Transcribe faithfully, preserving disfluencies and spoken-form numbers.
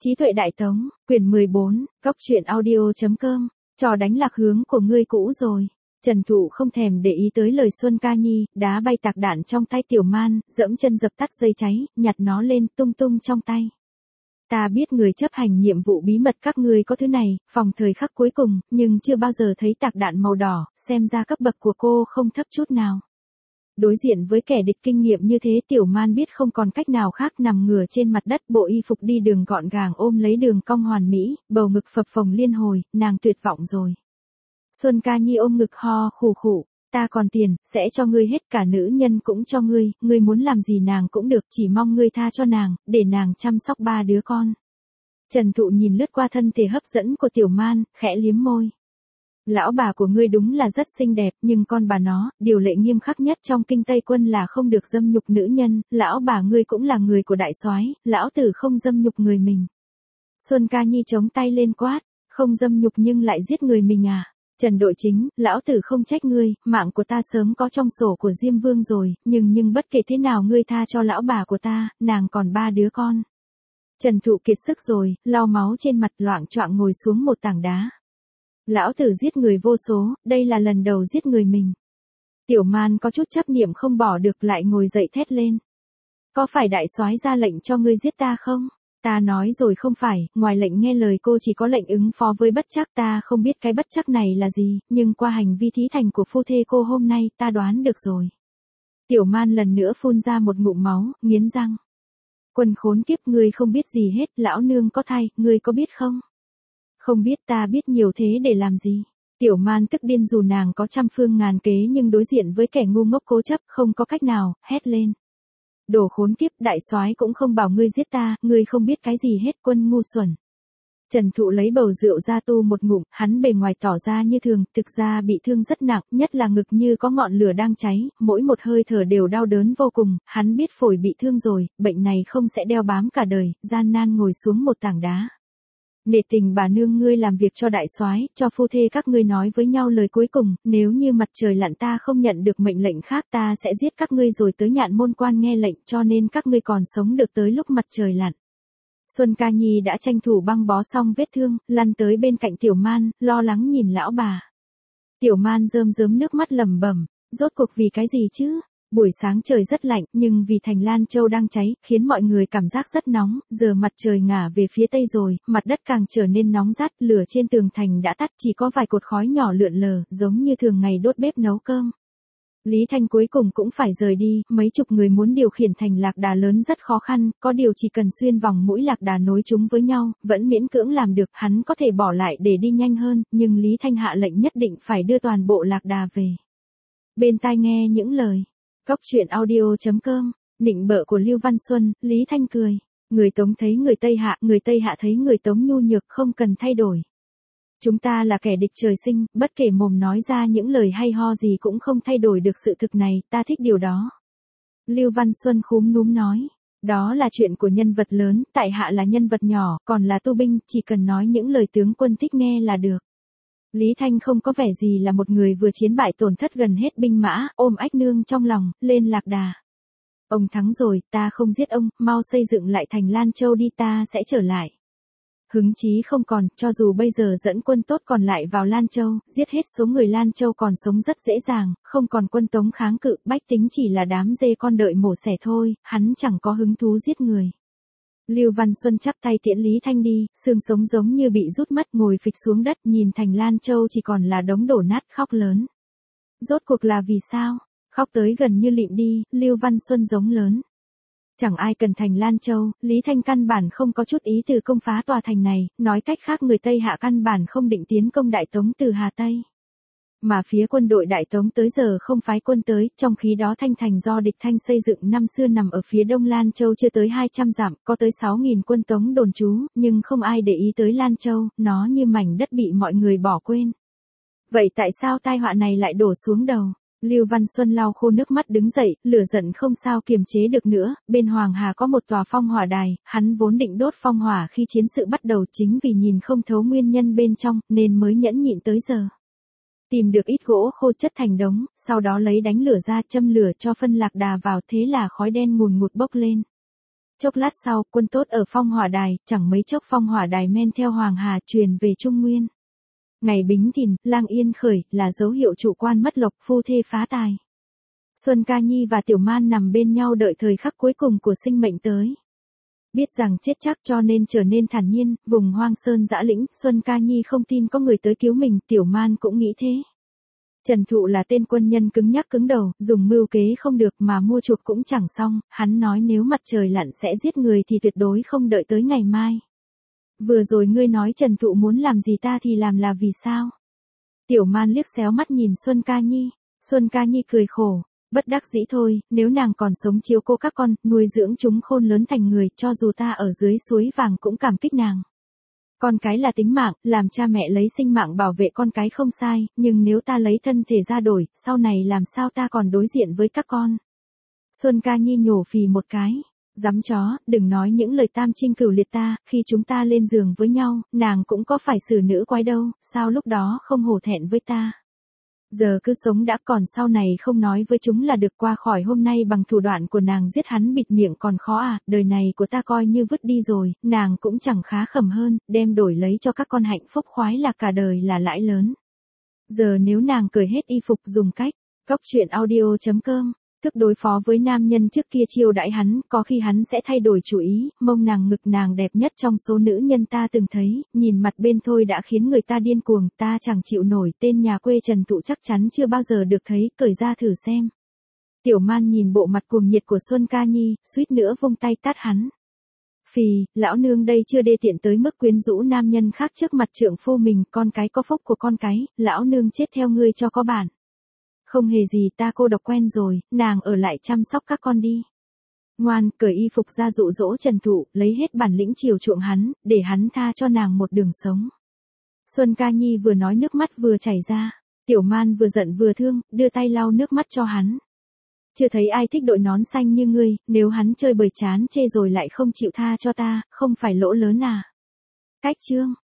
Trí tuệ đại tống, quyển mười bốn, góc truyện audio.com, trò đánh lạc hướng của ngươi cũ rồi. Trần Thụ không thèm để ý tới lời Xuân Ca Nhi, đá bay tạc đạn trong tay Tiểu Man, dẫm chân dập tắt dây cháy, nhặt nó lên tung tung trong tay. Ta biết người chấp hành nhiệm vụ bí mật các ngươi có thứ này, phòng thời khắc cuối cùng, nhưng chưa bao giờ thấy tạc đạn màu đỏ, xem ra cấp bậc của cô không thấp chút nào. Đối diện với kẻ địch kinh nghiệm như thế, Tiểu Man biết không còn cách nào khác, nằm ngửa trên mặt đất, bộ y phục đi đường gọn gàng ôm lấy đường cong hoàn mỹ, bầu ngực phập phồng liên hồi, nàng tuyệt vọng rồi. Xuân Ca Nhi ôm ngực ho khủ khủ, ta còn tiền, sẽ cho ngươi hết, cả nữ nhân cũng cho ngươi, ngươi muốn làm gì nàng cũng được, chỉ mong ngươi tha cho nàng, để nàng chăm sóc ba đứa con. Trần Thụ nhìn lướt qua thân thể hấp dẫn của Tiểu Man, khẽ liếm môi. Lão bà của ngươi đúng là rất xinh đẹp, nhưng con bà nó, điều lệ nghiêm khắc nhất trong kinh Tây Quân là không được dâm nhục nữ nhân, lão bà ngươi cũng là người của đại soái, lão tử không dâm nhục người mình. Xuân Ca Nhi chống tay lên quát, không dâm nhục nhưng lại giết người mình à? Trần Đội Chính, lão tử không trách ngươi, mạng của ta sớm có trong sổ của Diêm Vương rồi, nhưng nhưng bất kể thế nào ngươi tha cho lão bà của ta, nàng còn ba đứa con. Trần Thụ kiệt sức rồi, lau máu trên mặt, loạng choạng ngồi xuống một tảng đá. Lão tử giết người vô số, đây là lần đầu giết người mình. Tiểu Man có chút chấp niệm không bỏ được, lại ngồi dậy thét lên. Có phải đại soái ra lệnh cho ngươi giết ta không? Ta nói rồi không phải, ngoài lệnh nghe lời cô chỉ có lệnh ứng phó với bất trắc, ta không biết cái bất trắc này là gì, nhưng qua hành vi thí thành của phu thê cô hôm nay, ta đoán được rồi. Tiểu Man lần nữa phun ra một ngụm máu, nghiến răng. Quân khốn kiếp, ngươi không biết gì hết, lão nương có thai, ngươi có biết không? Không biết, ta biết nhiều thế để làm gì? Tiểu Man tức điên, dù nàng có trăm phương ngàn kế nhưng đối diện với kẻ ngu ngốc cố chấp, không có cách nào, hét lên. Đồ khốn kiếp, đại soái cũng không bảo ngươi giết ta, ngươi không biết cái gì hết, quân ngu xuẩn. Trần Thụ lấy bầu rượu ra tu một ngụm, hắn bề ngoài tỏ ra như thường, thực ra bị thương rất nặng, nhất là ngực như có ngọn lửa đang cháy, mỗi một hơi thở đều đau đớn vô cùng, hắn biết phổi bị thương rồi, bệnh này không sẽ đeo bám cả đời, gian nan ngồi xuống một tảng đá. Nể tình bà nương ngươi làm việc cho đại soái, cho phu thê các ngươi nói với nhau lời cuối cùng, nếu như mặt trời lặn ta không nhận được mệnh lệnh khác ta sẽ giết các ngươi rồi tới Nhạn Môn Quan nghe lệnh, cho nên các ngươi còn sống được tới lúc mặt trời lặn. Xuân Ca Nhi đã tranh thủ băng bó xong vết thương, lăn tới bên cạnh Tiểu Man, lo lắng nhìn lão bà. Tiểu Man rơm rớm nước mắt lẩm bẩm, rốt cuộc vì cái gì chứ? Buổi sáng trời rất lạnh, nhưng vì thành Lan Châu đang cháy, khiến mọi người cảm giác rất nóng, giờ mặt trời ngả về phía tây rồi, mặt đất càng trở nên nóng rát, lửa trên tường thành đã tắt, chỉ có vài cột khói nhỏ lượn lờ, giống như thường ngày đốt bếp nấu cơm. Lý Thanh cuối cùng cũng phải rời đi, mấy chục người muốn điều khiển thành lạc đà lớn rất khó khăn, có điều chỉ cần xuyên vòng mũi lạc đà nối chúng với nhau, vẫn miễn cưỡng làm được, hắn có thể bỏ lại để đi nhanh hơn, nhưng Lý Thanh hạ lệnh nhất định phải đưa toàn bộ lạc đà về. Bên tai nghe những lời góc truyện audio.com, nịnh bợ của Lưu Văn Xuân, Lý Thanh cười. Người Tống thấy người Tây hạ, người Tây hạ thấy người Tống nhu nhược, không cần thay đổi. Chúng ta là kẻ địch trời sinh, bất kể mồm nói ra những lời hay ho gì cũng không thay đổi được sự thực này, ta thích điều đó. Lưu Văn Xuân khúm núm nói. Đó là chuyện của nhân vật lớn, tại hạ là nhân vật nhỏ, còn là tu binh, chỉ cần nói những lời tướng quân thích nghe là được. Lý Thanh không có vẻ gì là một người vừa chiến bại tổn thất gần hết binh mã, ôm ách nương trong lòng, lên lạc đà. Ông thắng rồi, ta không giết ông, mau xây dựng lại thành Lan Châu đi, ta sẽ trở lại. Hứng chí không còn, cho dù bây giờ dẫn quân tốt còn lại vào Lan Châu, giết hết số người Lan Châu còn sống rất dễ dàng, không còn quân Tống kháng cự, bách tính chỉ là đám dê con đợi mổ xẻ thôi, hắn chẳng có hứng thú giết người. Lưu Văn Xuân chắp tay tiễn Lý Thanh đi, xương sống giống như bị rút mất, ngồi phịch xuống đất, nhìn thành Lan Châu chỉ còn là đống đổ nát, khóc lớn. Rốt cuộc là vì sao? Khóc tới gần như lịm đi, Lưu Văn Xuân giống lớn. Chẳng ai cần thành Lan Châu, Lý Thanh căn bản không có chút ý từ công phá tòa thành này, nói cách khác người Tây Hạ căn bản không định tiến công Đại Tống từ Hà Tây. Mà phía quân đội Đại Tống tới giờ không phái quân tới, trong khi đó Thanh Thành do địch Thanh xây dựng năm xưa nằm ở phía đông Lan Châu chưa tới hai trăm dặm, có tới sáu nghìn quân Tống đồn trú, nhưng không ai để ý tới Lan Châu, nó như mảnh đất bị mọi người bỏ quên. Vậy tại sao tai họa này lại đổ xuống đầu? Lưu Văn Xuân lau khô nước mắt đứng dậy, lửa giận không sao kiềm chế được nữa, bên Hoàng Hà có một tòa phong hỏa đài, hắn vốn định đốt phong hỏa khi chiến sự bắt đầu, chính vì nhìn không thấu nguyên nhân bên trong, nên mới nhẫn nhịn tới giờ. Tìm được ít gỗ khô chất thành đống, sau đó lấy đánh lửa ra, châm lửa cho phân lạc đà vào, thế là khói đen ngùn ngụt bốc lên. Chốc lát sau, quân tốt ở phong hỏa đài, chẳng mấy chốc phong hỏa đài men theo Hoàng Hà truyền về Trung Nguyên. Ngày Bính Thìn, lang yên khởi, là dấu hiệu chủ quan mất lộc, phu thê phá tài. Xuân Ca Nhi và Tiểu Man nằm bên nhau đợi thời khắc cuối cùng của sinh mệnh tới. Biết rằng chết chắc cho nên trở nên thản nhiên, vùng hoang sơn dã lĩnh, Xuân Ca Nhi không tin có người tới cứu mình, Tiểu Man cũng nghĩ thế. Trần Thụ là tên quân nhân cứng nhắc cứng đầu, dùng mưu kế không được mà mua chuộc cũng chẳng xong, hắn nói nếu mặt trời lặn sẽ giết người thì tuyệt đối không đợi tới ngày mai. Vừa rồi ngươi nói Trần Thụ muốn làm gì ta thì làm là vì sao? Tiểu Man liếc xéo mắt nhìn Xuân Ca Nhi, Xuân Ca Nhi cười khổ, bất đắc dĩ thôi, nếu nàng còn sống chiếu cố các con, nuôi dưỡng chúng khôn lớn thành người, cho dù ta ở dưới suối vàng cũng cảm kích nàng. Con cái là tính mạng, làm cha mẹ lấy sinh mạng bảo vệ con cái không sai, nhưng nếu ta lấy thân thể ra đổi, sau này làm sao ta còn đối diện với các con? Xuân Ca Nhi nhổ phì một cái. Dám chó, đừng nói những lời tam trinh cửu liệt ta, khi chúng ta lên giường với nhau, nàng cũng có phải xử nữ quái đâu, sao lúc đó không hổ thẹn với ta. Giờ cứ sống đã, còn sau này không nói với chúng là được, qua khỏi hôm nay bằng thủ đoạn của nàng giết hắn bịt miệng còn khó à, đời này của ta coi như vứt đi rồi, nàng cũng chẳng khá khẩm hơn, đem đổi lấy cho các con hạnh phúc khoái là cả đời là lãi lớn. Giờ nếu nàng cởi hết y phục dùng cách, cóc truyện audio chấm com, thức đối phó với nam nhân trước kia chiêu đãi hắn, có khi hắn sẽ thay đổi chủ ý, mông nàng ngực nàng đẹp nhất trong số nữ nhân ta từng thấy, nhìn mặt bên thôi đã khiến người ta điên cuồng, ta chẳng chịu nổi, tên nhà quê Trần Thụ chắc chắn chưa bao giờ được thấy, cởi ra thử xem. Tiểu Man nhìn bộ mặt cuồng nhiệt của Xuân Ca Nhi, suýt nữa vung tay tát hắn. Phì, lão nương đây chưa đê tiện tới mức quyến rũ nam nhân khác trước mặt trượng phu mình, con cái có phúc của con cái, lão nương chết theo ngươi cho có bản. Không hề gì, ta cô độc quen rồi, nàng ở lại chăm sóc các con đi. Ngoan, cởi y phục ra dụ dỗ Trần Thụ, lấy hết bản lĩnh chiều chuộng hắn, để hắn tha cho nàng một đường sống. Xuân Ca Nhi vừa nói nước mắt vừa chảy ra, Tiểu Man vừa giận vừa thương, đưa tay lau nước mắt cho hắn. Chưa thấy ai thích đội nón xanh như ngươi, nếu hắn chơi bời chán chê rồi lại không chịu tha cho ta, không phải lỗ lớn à. Cách chương.